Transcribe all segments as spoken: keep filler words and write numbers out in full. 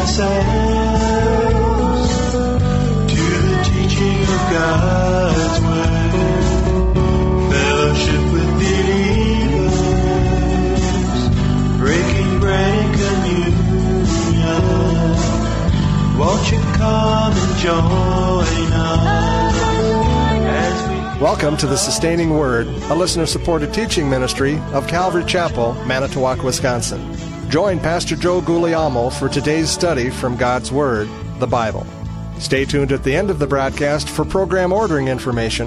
ourselves to the teaching of God's word. Fellowship with believers, breaking bread and communion. Won't you come and join us as we... Welcome to the Sustaining Word, a listener-supported teaching ministry of Calvary Chapel, Manitowoc, Wisconsin. Join Pastor Joe Guglielmo for today's study from God's Word, the Bible. Stay tuned at the end of the broadcast for program ordering information.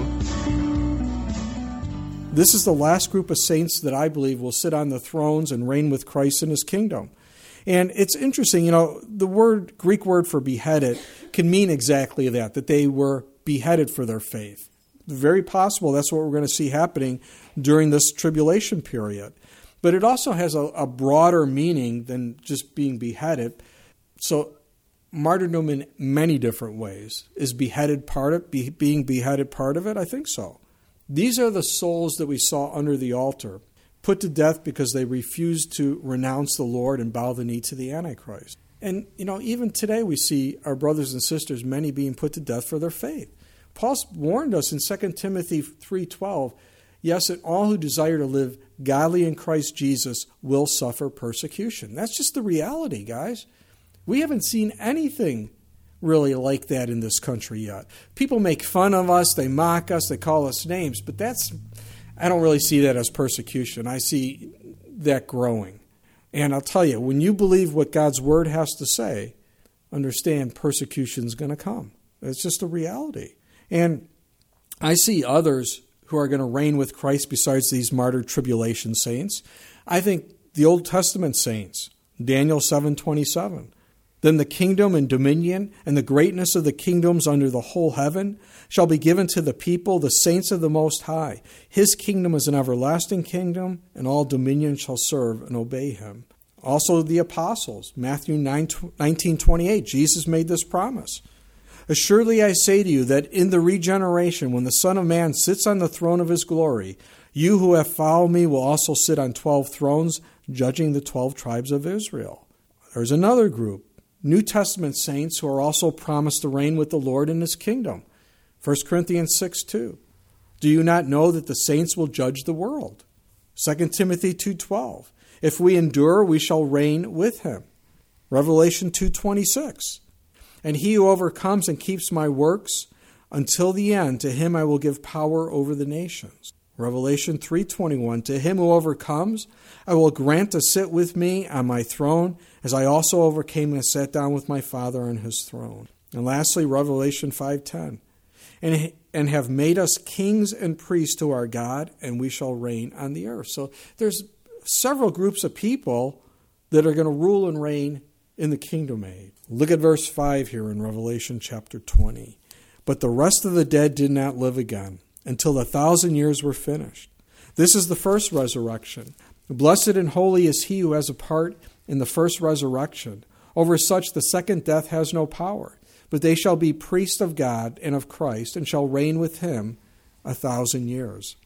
This is the last group of saints that I believe will sit on the thrones and reign with Christ in His kingdom. And it's interesting, you know, the word Greek word for beheaded can mean exactly that, that they were beheaded for their faith. Very possible that's what we're going to see happening during this tribulation period. But it also has a, a broader meaning than just being beheaded. So martyrdom in many different ways. Is beheaded part of be, being beheaded part of it? I think so. These are the souls that we saw under the altar, put to death because they refused to renounce the Lord and bow the knee to the Antichrist. And, you know, even today we see our brothers and sisters, many being put to death for their faith. Paul warned us in Second Timothy three twelve, yes, and all who desire to live godly in Christ Jesus will suffer persecution. That's just the reality, guys. We haven't seen anything really like that in this country yet. People make fun of us, they mock us, they call us names, but that's, I don't really see that as persecution. I see that growing. And I'll tell you, when you believe what God's Word has to say, understand persecution is going to come. It's just a reality. And I see others who are going to reign with Christ besides these martyred tribulation saints. I think the Old Testament saints, Daniel seven twenty-seven. Then the kingdom and dominion and the greatness of the kingdoms under the whole heaven shall be given to the people, the saints of the Most High. His kingdom is an everlasting kingdom, and all dominion shall serve and obey him. Also the apostles, Matthew nineteen twenty-eight, Jesus made this promise. Assuredly I say to you that in the regeneration, when the Son of Man sits on the throne of his glory, you who have followed me will also sit on twelve thrones, judging the twelve tribes of Israel. There's another group, New Testament saints who are also promised to reign with the Lord in his kingdom. First Corinthians six two. Do you not know that the saints will judge the world? Second Timothy two twelve. If we endure, we shall reign with him. Revelation two twenty-six. And he who overcomes and keeps my works until the end, to him I will give power over the nations. Revelation three twenty-one. To him who overcomes, I will grant to sit with me on my throne, as I also overcame and sat down with my Father on his throne. And lastly, Revelation five ten. And, and have made us kings and priests to our God, and we shall reign on the earth. So there's several groups of people that are going to rule and reign in the kingdom age. Look at verse five here in Revelation chapter twenty. But the rest of the dead did not live again until the thousand years were finished. This is the first resurrection. Blessed and holy is he who has a part in the first resurrection. Over such the second death has no power, but they shall be priests of God and of Christ, and shall reign with him a thousand years.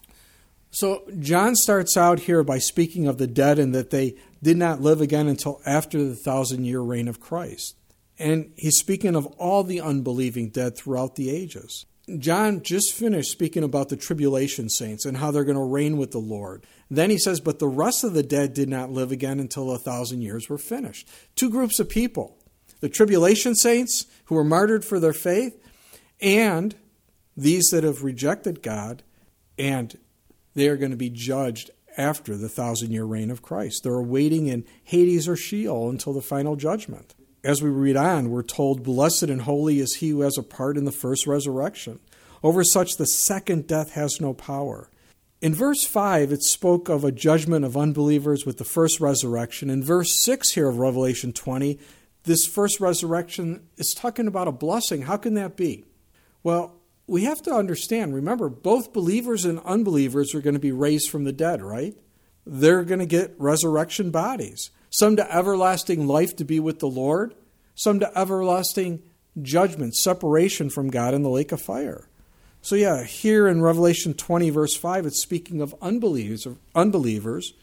So John starts out here by speaking of the dead and that they did not live again until after the thousand-year reign of Christ. And he's speaking of all the unbelieving dead throughout the ages. John just finished speaking about the tribulation saints and how they're going to reign with the Lord. Then he says, but the rest of the dead did not live again until a thousand years were finished. Two groups of people. The tribulation saints who were martyred for their faith, and these that have rejected God, and they are going to be judged after the thousand-year reign of Christ. They're awaiting in Hades or Sheol until the final judgment. As we read on, we're told, blessed and holy is he who has a part in the first resurrection. Over such the second death has no power. In verse five, it spoke of a judgment of unbelievers with the first resurrection. In verse six here of Revelation twenty, this first resurrection is talking about a blessing. How can that be? Well, we have to understand, remember, both believers and unbelievers are going to be raised from the dead, right? They're going to get resurrection bodies. Some to everlasting life to be with the Lord, some to everlasting judgment, separation from God in the lake of fire. So yeah, here in Revelation twenty, verse five, it's speaking of unbelievers, unbelievers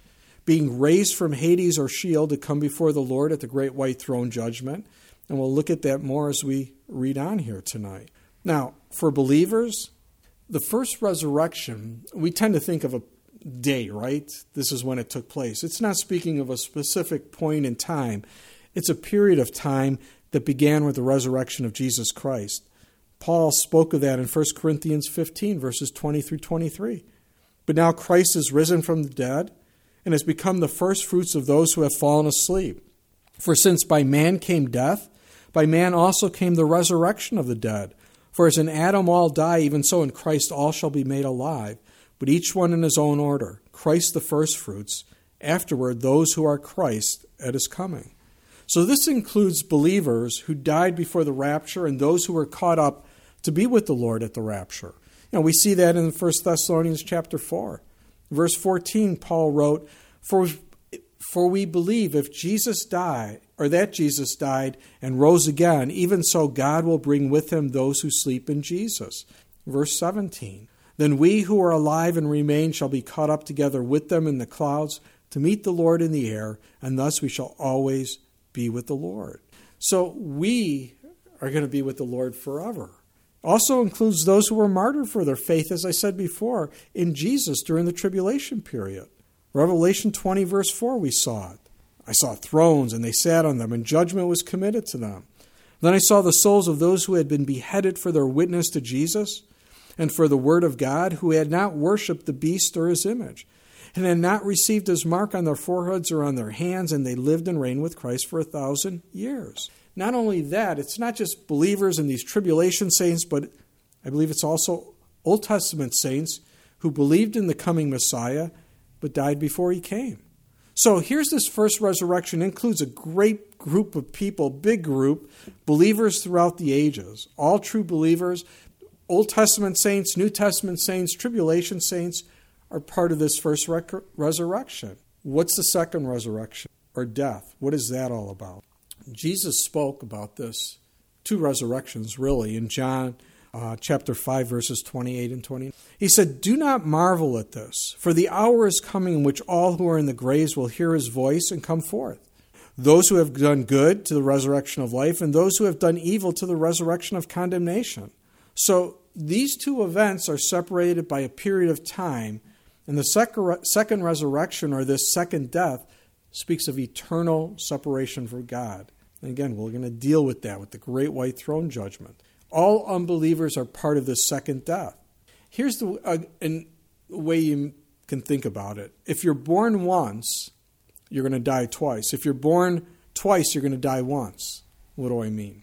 being raised from Hades or Sheol to come before the Lord at the great white throne judgment. And we'll look at that more as we read on here tonight. Now, for believers, the first resurrection, we tend to think of a day, right? This is when it took place. It's not speaking of a specific point in time. It's a period of time that began with the resurrection of Jesus Christ. Paul spoke of that in First Corinthians fifteen, verses twenty through twenty-three. But now Christ is risen from the dead and has become the first fruits of those who have fallen asleep. For since by man came death, by man also came the resurrection of the dead. For as in Adam all die, even so in Christ all shall be made alive, but each one in his own order. Christ the firstfruits, afterward those who are Christ at his coming. So this includes believers who died before the rapture and those who were caught up to be with the Lord at the rapture. You know, we see that in First Thessalonians chapter four. Verse fourteen, Paul wrote, For, for we believe if Jesus died, or that Jesus died and rose again, even so God will bring with him those who sleep in Jesus. Verse seventeen, Then we who are alive and remain shall be caught up together with them in the clouds to meet the Lord in the air, and thus we shall always be with the Lord. So we are going to be with the Lord forever. Also includes those who were martyred for their faith, as I said before, in Jesus during the tribulation period. Revelation twenty, verse four, we saw it. I saw thrones, and they sat on them, and judgment was committed to them. Then I saw the souls of those who had been beheaded for their witness to Jesus and for the word of God, who had not worshipped the beast or his image, and had not received his mark on their foreheads or on their hands, and they lived and reigned with Christ for a thousand years. Not only that, it's not just believers in these tribulation saints, but I believe it's also Old Testament saints who believed in the coming Messiah, but died before he came. So here's this first resurrection. It includes a great group of people, big group, believers throughout the ages, all true believers. Old Testament saints, New Testament saints, tribulation saints are part of this first rec- resurrection. What's the second resurrection, or death? What is that all about? Jesus spoke about this, two resurrections really, in John uh, chapter five, verses twenty-eight and twenty. He said, Do not marvel at this, for the hour is coming in which all who are in the graves will hear his voice and come forth. Those who have done good to the resurrection of life, and those who have done evil to the resurrection of condemnation. So these two events are separated by a period of time, and the second resurrection, or this second death, speaks of eternal separation from God. And again, we're going to deal with that with the great white throne judgment. All unbelievers are part of this second death. Here's the uh, an, way you can think about it. If you're born once, you're going to die twice. If you're born twice, you're going to die once. What do I mean?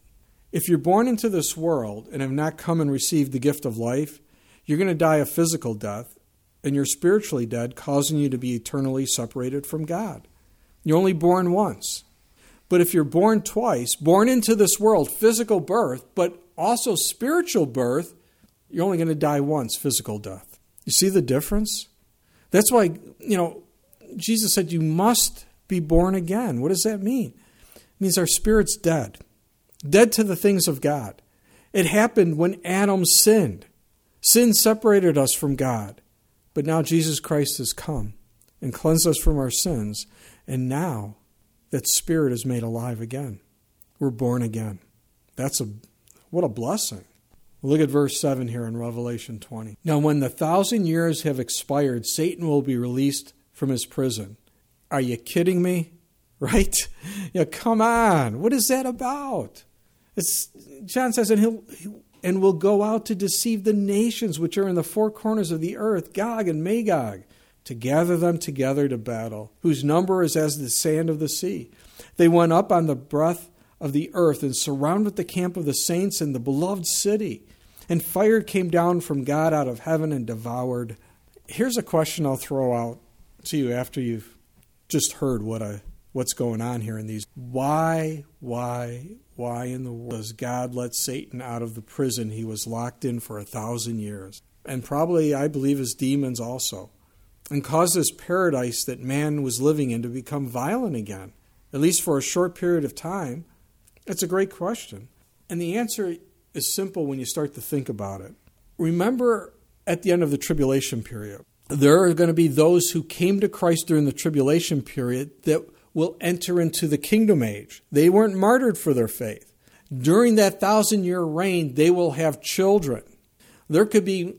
If you're born into this world and have not come and received the gift of life, you're going to die a physical death, and you're spiritually dead, causing you to be eternally separated from God. You're only born once. But if you're born twice, born into this world, physical birth, but also spiritual birth, you're only going to die once, physical death. You see the difference? That's why, you know, Jesus said you must be born again. What does that mean? It means our spirit's dead. Dead to the things of God. It happened when Adam sinned. Sin separated us from God. But now Jesus Christ has come and cleansed us from our sins. And now that spirit is made alive again. We're born again. That's a, what a blessing. Look at verse seven here in Revelation twenty. Now when the thousand years have expired, Satan will be released from his prison. Are you kidding me? Right? Yeah, come on. What is that about? It's, John says, and he'll, he'll and will go out to deceive the nations which are in the four corners of the earth, Gog and Magog, to gather them together to battle, whose number is as the sand of the sea. They went up on the breadth of the earth and surrounded the camp of the saints and the beloved city. And fire came down from God out of heaven and devoured. Here's a question I'll throw out to you after you've just heard what I, what's going on here in these. Why, why, why in the world does God let Satan out of the prison he was locked in for a thousand years? And probably, I believe, his demons also. And cause this paradise that man was living in to become violent again, at least for a short period of time? It's a great question. And the answer is simple when you start to think about it. Remember at the end of the tribulation period, there are going to be those who came to Christ during the tribulation period that will enter into the kingdom age. They weren't martyred for their faith. During that thousand-year reign, they will have children. There could be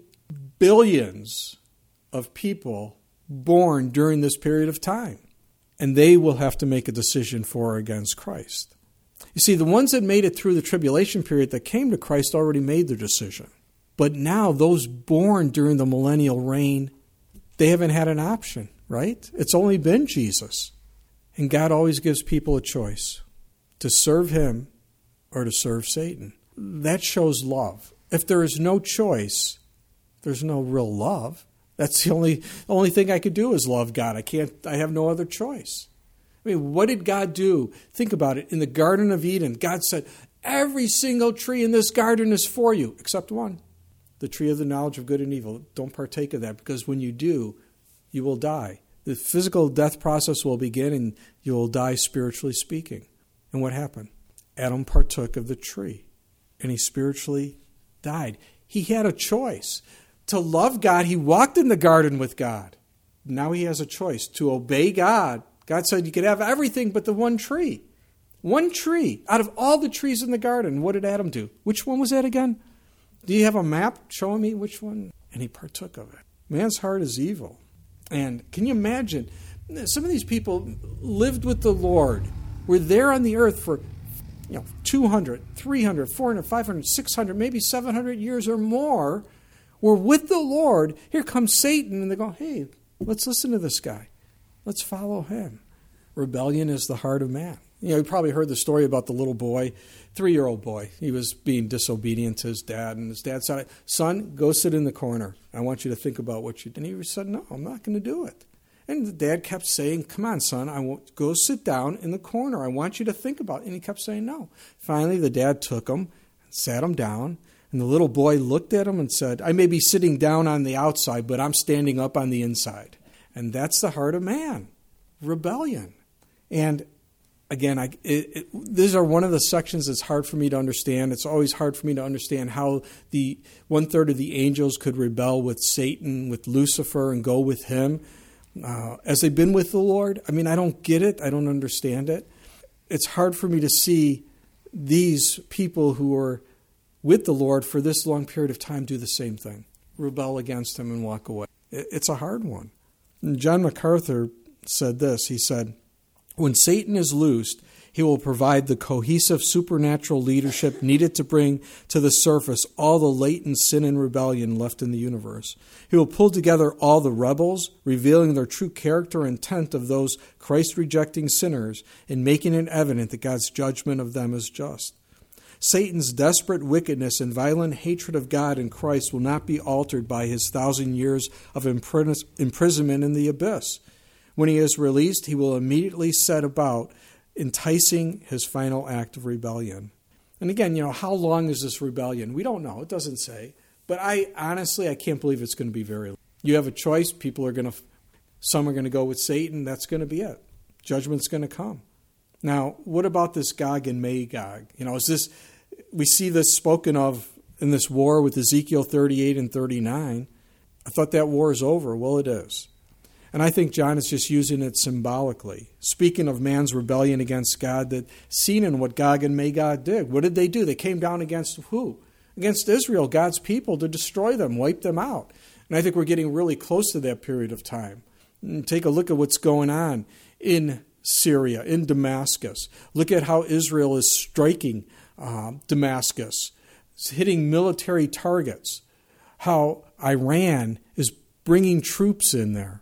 billions of people born during this period of time, and they will have to make a decision for or against Christ. You see, the ones that made it through the tribulation period that came to Christ already made their decision. But now those born during the millennial reign, they haven't had an option, right? It's only been Jesus. And God always gives people a choice to serve him or to serve Satan. That shows love. If there is no choice, there's no real love. That's the only only thing I could do is love God. I can't. I have no other choice. I mean, what did God do? Think about it. In the Garden of Eden, God said, every single tree in this garden is for you, except one. The tree of the knowledge of good and evil. Don't partake of that, because when you do, you will die. The physical death process will begin, and you will die spiritually speaking. And what happened? Adam partook of the tree, and he spiritually died. He had a choice. To love God, he walked in the garden with God. Now he has a choice to obey God. God said you could have everything but the one tree. One tree. Out of all the trees in the garden, what did Adam do? Which one was that again? Do you have a map showing me which one? And he partook of it. Man's heart is evil. And can you imagine? Some of these people lived with the Lord, were there on the earth for you know, two hundred, three hundred, four hundred, five hundred, six hundred, maybe seven hundred years or more. We're with the Lord. Here comes Satan, and they go, hey, let's listen to this guy. Let's follow him. Rebellion is the heart of man. You know, you probably heard the story about the little boy, three-year-old boy. He was being disobedient to his dad, and his dad said, son, go sit in the corner. I want you to think about what you did. And he said, no, I'm not going to do it. And the dad kept saying, come on, son, I won't go sit down in the corner. I want you to think about it. And he kept saying no. Finally, the dad took him, sat him down, and the little boy looked at him and said, I may be sitting down on the outside, but I'm standing up on the inside. And that's the heart of man, rebellion. And again, I, it, it, these are one of the sections that's hard for me to understand. It's always hard for me to understand how the one-third of the angels could rebel with Satan, with Lucifer, and go with him. Uh, as they've been with the Lord, I mean, I don't get it. I don't understand it. It's hard for me to see these people who are with the Lord for this long period of time do the same thing, rebel against him and walk away. It's a hard one. And John MacArthur said this. He said, when Satan is loosed, he will provide the cohesive supernatural leadership needed to bring to the surface all the latent sin and rebellion left in the universe. He will pull together all the rebels, revealing their true character and intent of those Christ-rejecting sinners and making it evident that God's judgment of them is just. Satan's desperate wickedness and violent hatred of God and Christ will not be altered by his thousand years of imprisonment in the abyss. When he is released, he will immediately set about enticing his final act of rebellion. And again, you know, how long is this rebellion? We don't know. It doesn't say. But I honestly, I can't believe it's going to be very long. You have a choice. People are going to, some are going to go with Satan. That's going to be it. Judgment's going to come. Now, what about this Gog and Magog? You know, is this, we see this spoken of in this war with Ezekiel thirty-eight and thirty-nine. I thought that war is over. Well, it is. And I think John is just using it symbolically, speaking of man's rebellion against God, that seen in what Gog and Magog did. What did they do? They came down against who? Against Israel, God's people, to destroy them, wipe them out. And I think we're getting really close to that period of time. And take a look at what's going on in Syria, in Damascus. Look at how Israel is striking uh, Damascus, it's hitting military targets. How Iran is bringing troops in there.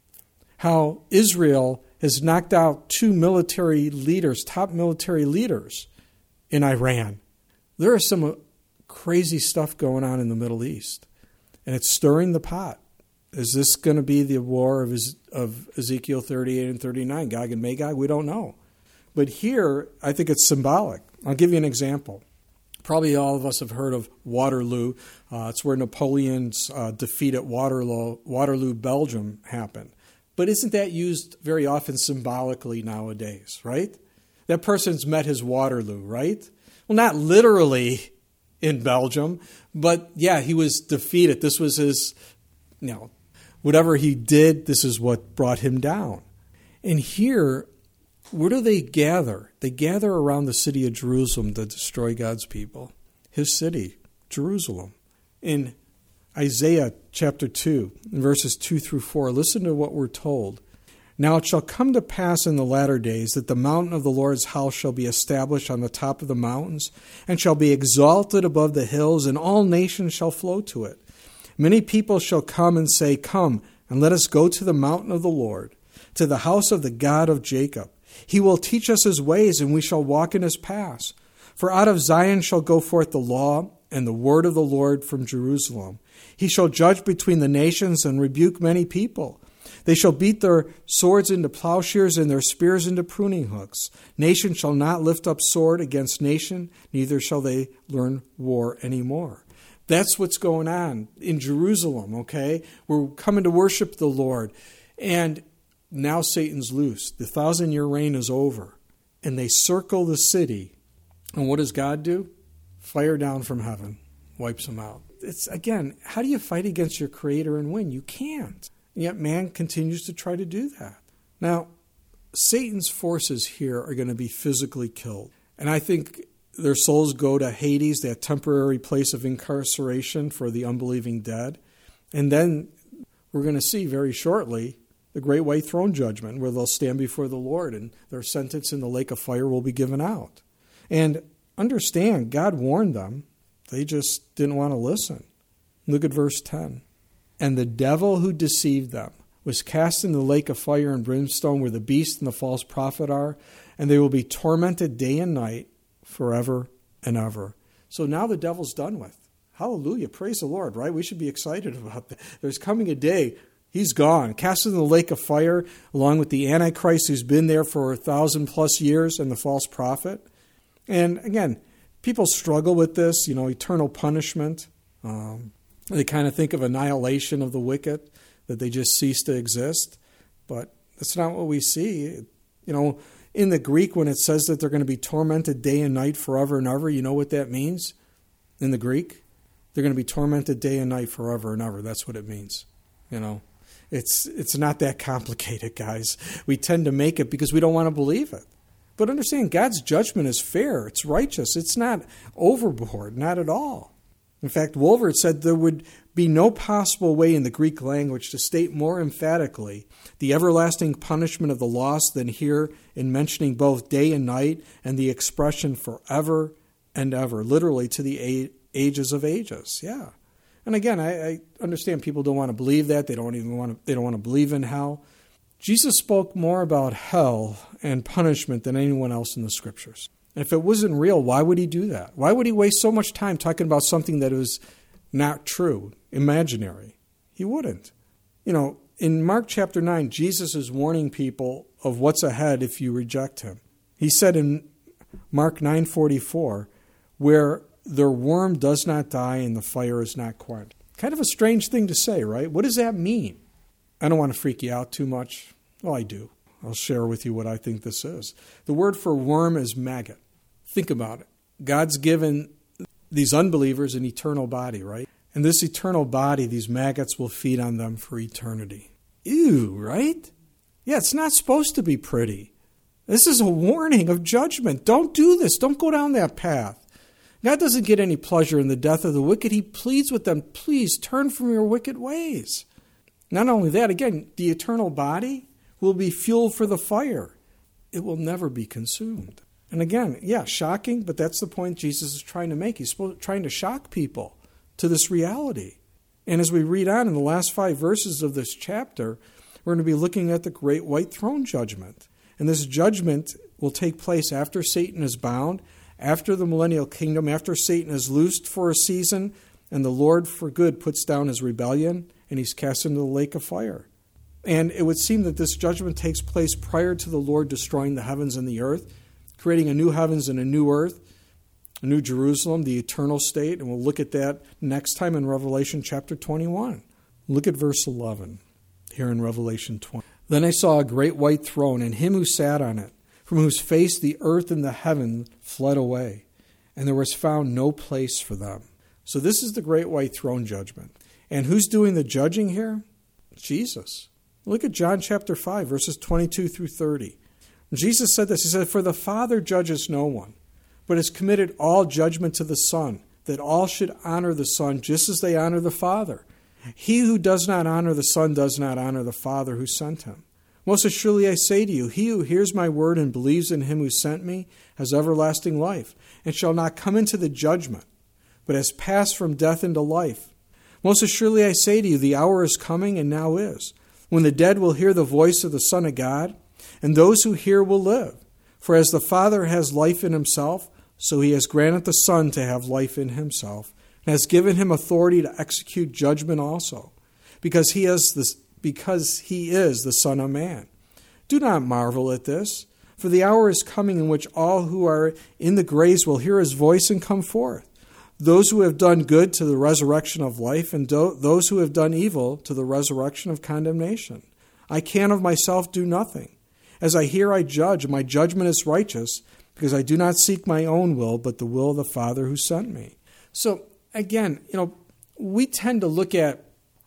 How Israel has knocked out two military leaders, top military leaders in Iran. There is some crazy stuff going on in the Middle East, and it's stirring the pot. Is this going to be the war of, of Ezekiel thirty-eight and thirty-nine, Gog and Magog? We don't know. But here, I think it's symbolic. I'll give you an example. Probably all of us have heard of Waterloo. Uh, it's where Napoleon's uh, defeat at Waterloo, Waterloo, Belgium happened. But isn't that used very often symbolically nowadays, right? That person's met his Waterloo, right? Well, not literally in Belgium, but yeah, he was defeated. This was his, you know, whatever he did, this is what brought him down. And here, where do they gather? They gather around the city of Jerusalem to destroy God's people. His city, Jerusalem. In Isaiah chapter two, verses two through four, listen to what we're told. Now it shall come to pass in the latter days that the mountain of the Lord's house shall be established on the top of the mountains, and shall be exalted above the hills, and all nations shall flow to it. Many people shall come and say, Come, and let us go to the mountain of the Lord, to the house of the God of Jacob. He will teach us his ways, and we shall walk in his paths. For out of Zion shall go forth the law and the word of the Lord from Jerusalem. He shall judge between the nations and rebuke many people. They shall beat their swords into plowshares and their spears into pruning hooks. Nation shall not lift up sword against nation, neither shall they learn war anymore. That's what's going on in Jerusalem, okay? We're coming to worship the Lord. And now Satan's loose. The thousand-year reign is over. And they circle the city. And what does God do? Fire down from heaven. Wipes them out. It's, again, how do you fight against your Creator and win? You can't. And yet man continues to try to do that. Now, Satan's forces here are going to be physically killed. And I think their souls go to Hades, that temporary place of incarceration for the unbelieving dead. And then we're going to see very shortly the great white throne judgment, where they'll stand before the Lord and their sentence in the lake of fire will be given out. And understand, God warned them. They just didn't want to listen. Look at verse ten. And the devil who deceived them was cast into the lake of fire and brimstone, where the beast and the false prophet are, and they will be tormented day and night forever and ever. So now the devil's done with. Hallelujah. Praise the Lord, right? We should be excited about that. There's coming a day, he's gone, cast into the lake of fire, along with the Antichrist who's been there for a thousand plus years and the false prophet. And again, people struggle with this, you know, eternal punishment. Um, they kind of think of annihilation of the wicked, that they just cease to exist. But that's not what we see. You know, in the Greek, when it says that they're going to be tormented day and night forever and ever, you know what that means? In the Greek, they're going to be tormented day and night forever and ever. That's what it means. You know, it's it's not that complicated, guys. We tend to make it because we don't want to believe it. But understand, God's judgment is fair. It's righteous. It's not overboard, not at all. In fact, Wolvert said there would be no possible way in the Greek language to state more emphatically the everlasting punishment of the lost than here in mentioning both day and night and the expression forever and ever, literally to the ages of ages. Yeah. And again, I, I understand people don't want to believe that. They don't even want to, they don't want to believe in hell. Jesus spoke more about hell and punishment than anyone else in the Scriptures. And if it wasn't real, why would he do that? Why would he waste so much time talking about something that was not true, imaginary? He wouldn't. You know, in Mark chapter nine, Jesus is warning people of what's ahead if you reject him. He said in Mark nine forty-four, where their worm does not die and the fire is not quenched. Kind of a strange thing to say, right? What does that mean? I don't want to freak you out too much. Well, I do. I'll share with you what I think this is. The word for worm is maggot. Think about it. God's given these unbelievers an eternal body, right? And this eternal body, these maggots will feed on them for eternity. Ew, right? Yeah, it's not supposed to be pretty. This is a warning of judgment. Don't do this. Don't go down that path. God doesn't get any pleasure in the death of the wicked. He pleads with them, please turn from your wicked ways. Not only that, again, the eternal body will be fuel for the fire. It will never be consumed. And again, yeah, shocking, but that's the point Jesus is trying to make. He's trying to shock people to this reality. And as we read on in the last five verses of this chapter, we're going to be looking at the great white throne judgment. And this judgment will take place after Satan is bound, after the millennial kingdom, after Satan is loosed for a season, and the Lord for good puts down his rebellion, and he's cast into the lake of fire. And it would seem that this judgment takes place prior to the Lord destroying the heavens and the earth, creating a new heavens and a new earth, a new Jerusalem, the eternal state. And we'll look at that next time in Revelation chapter twenty-one. Look at verse eleven here in Revelation twenty. Then I saw a great white throne, and him who sat on it, from whose face the earth and the heaven fled away, and there was found no place for them. So this is the great white throne judgment. And who's doing the judging here? Jesus. Look at John chapter five, verses twenty-two through thirty. Jesus said this. He said, "For the Father judges no one, but has committed all judgment to the Son, that all should honor the Son just as they honor the Father. He who does not honor the Son does not honor the Father who sent him. Most assuredly I say to you, he who hears my word and believes in him who sent me has everlasting life, and shall not come into the judgment, but has passed from death into life. Most assuredly I say to you, the hour is coming, and now is, when the dead will hear the voice of the Son of God, and those who hear will live. For as the Father has life in himself, so he has granted the Son to have life in himself, and has given him authority to execute judgment also, because he is the, because he is the Son of Man. Do not marvel at this, for the hour is coming in which all who are in the graves will hear his voice and come forth. Those who have done good to the resurrection of life, and do, those who have done evil to the resurrection of condemnation. I can of myself do nothing. As I hear, I judge. My judgment is righteous, because I do not seek my own will, but the will of the Father who sent me." So, again, you know, we tend to look at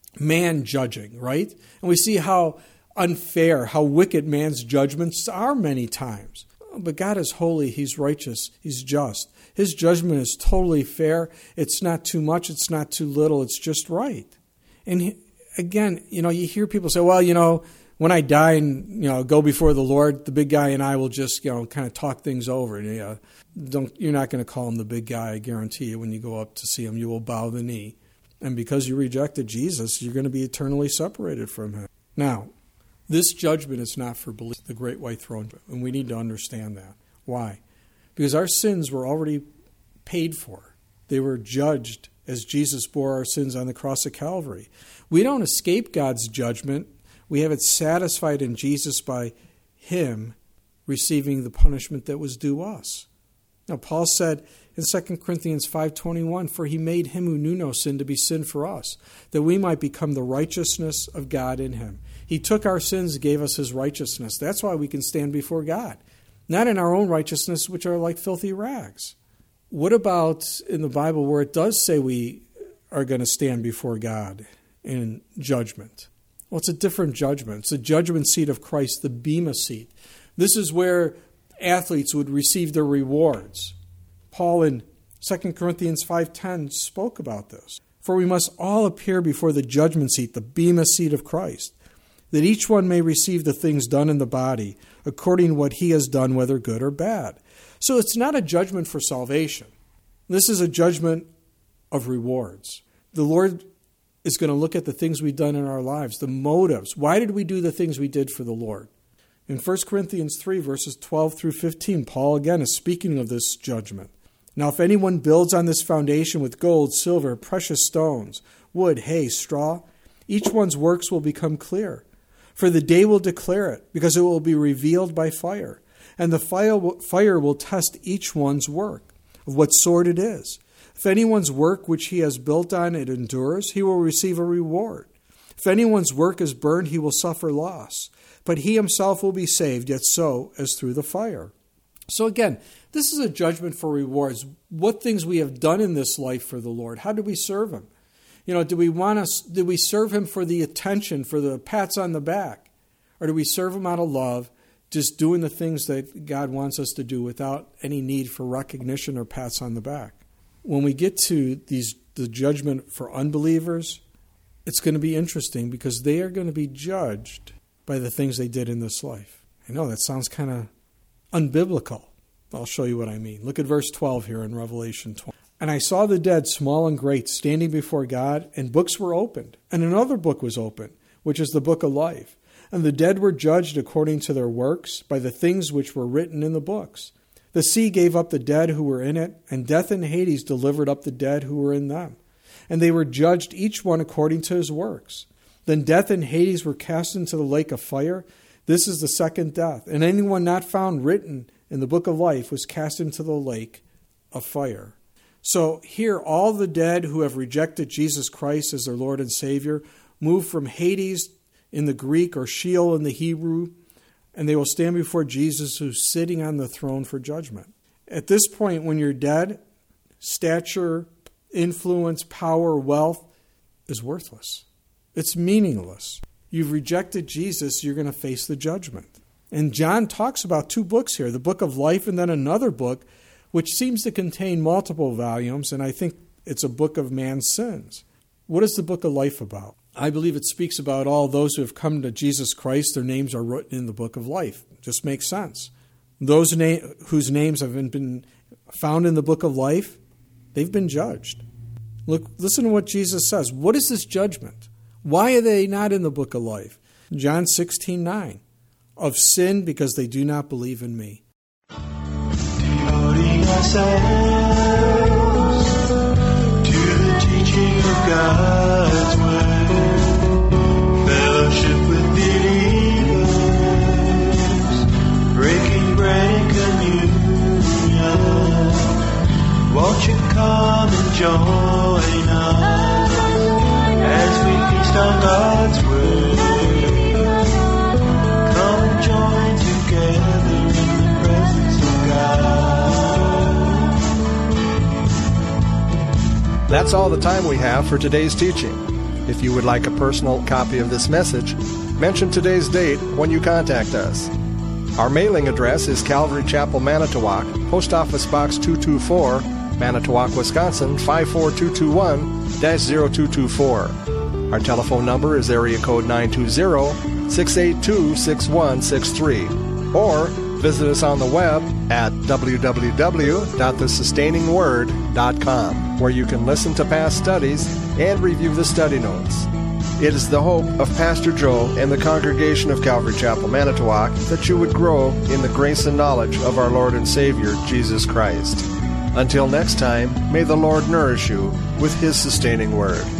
man judging, right? And we see how unfair, how wicked man's judgments are many times. But God is holy, he's righteous, he's just. His judgment is totally fair. It's not too much, it's not too little, it's just right. And he, again, you know, you hear people say, well, you know, when I die and, you know, go before the Lord, the big guy and I will just, you know, kind of talk things over. And, you know, don't, you're not going to call him the big guy, I guarantee you. When you go up to see him, you will bow the knee. And because you rejected Jesus, you're going to be eternally separated from him. Now, this judgment is not for believers, the great white throne, and we need to understand that. Why? Because our sins were already paid for. They were judged as Jesus bore our sins on the cross of Calvary. We don't escape God's judgment. We have it satisfied in Jesus by him receiving the punishment that was due us. Now, Paul said in Second Corinthians five twenty-one, "For he made him who knew no sin to be sin for us, that we might become the righteousness of God in him." He took our sins and gave us his righteousness. That's why we can stand before God. Not in our own righteousness, which are like filthy rags. What about in the Bible where it does say we are going to stand before God in judgment? Well, it's a different judgment. It's the judgment seat of Christ, the bema seat. This is where athletes would receive their rewards. Paul in Second Corinthians five ten spoke about this. "For we must all appear before the judgment seat, the bema seat of Christ, that each one may receive the things done in the body, according to what he has done, whether good or bad." So it's not a judgment for salvation. This is a judgment of rewards. The Lord is going to look at the things we've done in our lives, the motives. Why did we do the things we did for the Lord? In First Corinthians three, verses twelve through fifteen, Paul again is speaking of this judgment. "Now if anyone builds on this foundation with gold, silver, precious stones, wood, hay, straw, each one's works will become clear. For the day will declare it, because it will be revealed by fire. And the fire will test each one's work, of what sort it is. If anyone's work which he has built on it endures, he will receive a reward. If anyone's work is burned, he will suffer loss. But he himself will be saved, yet so as through the fire." So again, this is a judgment for rewards. What things we have done in this life for the Lord. How do we serve him? You know, do we want to, do we serve him for the attention, for the pats on the back? Or do we serve him out of love, just doing the things that God wants us to do without any need for recognition or pats on the back? When we get to these the judgment for unbelievers, it's going to be interesting because they are going to be judged by the things they did in this life. I know that sounds kind of unbiblical. I'll show you what I mean. Look at verse twelve here in Revelation twenty. "And I saw the dead, small and great, standing before God, and books were opened. And another book was opened, which is the book of life. And the dead were judged according to their works by the things which were written in the books. The sea gave up the dead who were in it, and death and Hades delivered up the dead who were in them. And they were judged each one according to his works. Then death and Hades were cast into the lake of fire. This is the second death. And anyone not found written in the book of life was cast into the lake of fire." So here, all the dead who have rejected Jesus Christ as their Lord and Savior move from Hades in the Greek or Sheol in the Hebrew, and they will stand before Jesus, who's sitting on the throne for judgment. At this point, when you're dead, stature, influence, power, wealth is worthless. It's meaningless. you've rejected Jesus, you're going to face the judgment. And John talks about two books here, the book of life and then another book, which seems to contain multiple volumes, and I think it's a book of man's sins. What is the book of life about? I believe it speaks about all those who have come to Jesus Christ. Their names are written in the book of life. It just makes sense. Those na- whose names have been, been found in the book of life, they've been judged. Look, listen to what Jesus says. What is this judgment? Why are they not in the book of life? John sixteen nine. Of sin because they do not believe in me. Devoting ourselves to the teaching of God's word, fellowship with believers, breaking bread and communion. Won't you come and join us as we feast on God's word? Come join together in the presence of God. That's all the time we have for today's teaching. If you would like a personal copy of this message, mention today's date when you contact us. Our mailing address is Calvary Chapel, Manitowoc, Post Office Box two two four, Manitowoc, Wisconsin five four two two one dash zero two two four. Our telephone number is area code nine two zero, six eight two, six one six three. Or visit us on the web at w w w dot the sustaining word dot com, where you can listen to past studies and review the study notes. It is the hope of Pastor Joe and the congregation of Calvary Chapel, Manitowoc, that you would grow in the grace and knowledge of our Lord and Savior, Jesus Christ. Until next time, may the Lord nourish you with His sustaining word.